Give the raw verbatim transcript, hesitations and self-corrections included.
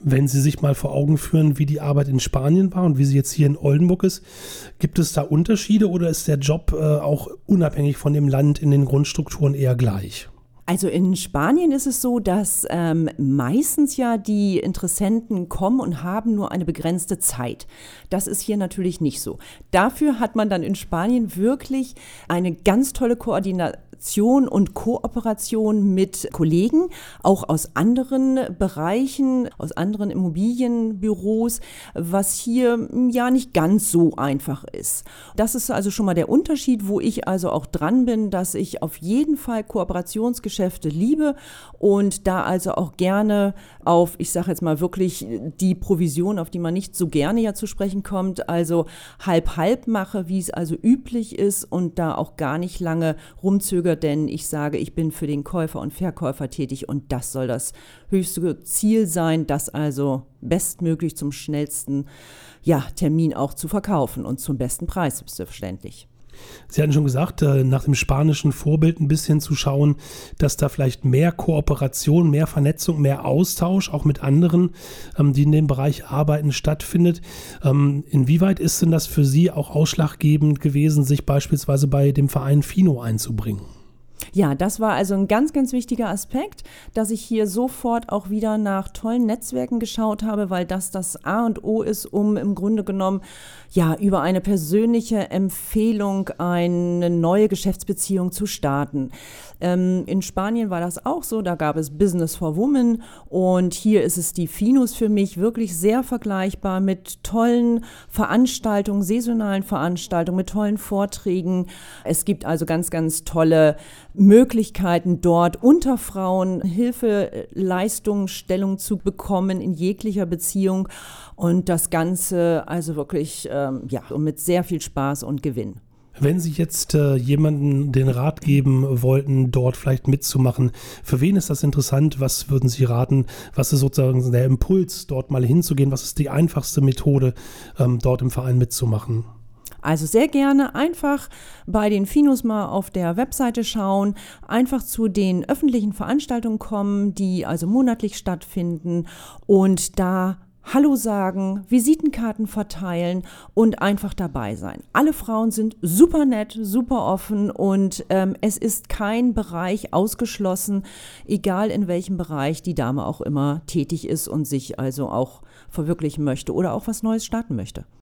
Wenn Sie sich mal vor Augen führen, wie die Arbeit in Spanien war und wie sie jetzt hier in Oldenburg ist, gibt es da Unterschiede oder ist der Job äh, auch unabhängig von dem Land in den Grundstrukturen eher gleich? Also in Spanien ist es so, dass ähm, meistens ja die Interessenten kommen und haben nur eine begrenzte Zeit. Das ist hier natürlich nicht so. Dafür hat man dann in Spanien wirklich eine ganz tolle Koordination und Kooperation mit Kollegen, auch aus anderen Bereichen, aus anderen Immobilienbüros, was hier ja nicht ganz so einfach ist. Das ist also schon mal der Unterschied, wo ich also auch dran bin, dass ich auf jeden Fall Kooperationsgeschäfte liebe und da also auch gerne auf, ich sage jetzt mal wirklich die Provision, auf die man nicht so gerne ja zu sprechen kommt, also halb-halb mache, wie es also üblich ist und da auch gar nicht lange rumzögere, denn ich sage, ich bin für den Käufer und Verkäufer tätig und das soll das höchste Ziel sein, das also bestmöglich zum schnellsten ja, Termin auch zu verkaufen und zum besten Preis, selbstverständlich. Sie hatten schon gesagt, nach dem spanischen Vorbild ein bisschen zu schauen, dass da vielleicht mehr Kooperation, mehr Vernetzung, mehr Austausch auch mit anderen, die in dem Bereich arbeiten, stattfindet. Inwieweit ist denn das für Sie auch ausschlaggebend gewesen, sich beispielsweise bei dem Verein Fino einzubringen? Ja, das war also ein ganz, ganz wichtiger Aspekt, dass ich hier sofort auch wieder nach tollen Netzwerken geschaut habe, weil das das A und O ist, um im Grunde genommen ja über eine persönliche Empfehlung eine neue Geschäftsbeziehung zu starten. Ähm, in Spanien war das auch so, da gab es Business for Women und hier ist es die Finos für mich wirklich sehr vergleichbar mit tollen Veranstaltungen, saisonalen Veranstaltungen, mit tollen Vorträgen. Es gibt also ganz, ganz tolle Möglichkeiten dort unter Frauen Hilfeleistungen, Stellung zu bekommen in jeglicher Beziehung und das Ganze also wirklich ähm, ja, mit sehr viel Spaß und Gewinn. Wenn Sie jetzt äh, jemanden den Rat geben wollten, dort vielleicht mitzumachen, für wen ist das interessant? Was würden Sie raten? Was ist sozusagen der Impuls, dort mal hinzugehen? Was ist die einfachste Methode, ähm, dort im Verein mitzumachen? Also sehr gerne einfach bei den Finos mal auf der Webseite schauen, einfach zu den öffentlichen Veranstaltungen kommen, die also monatlich stattfinden und da Hallo sagen, Visitenkarten verteilen und einfach dabei sein. Alle Frauen sind super nett, super offen und ähm, es ist kein Bereich ausgeschlossen, egal in welchem Bereich die Dame auch immer tätig ist und sich also auch verwirklichen möchte oder auch was Neues starten möchte.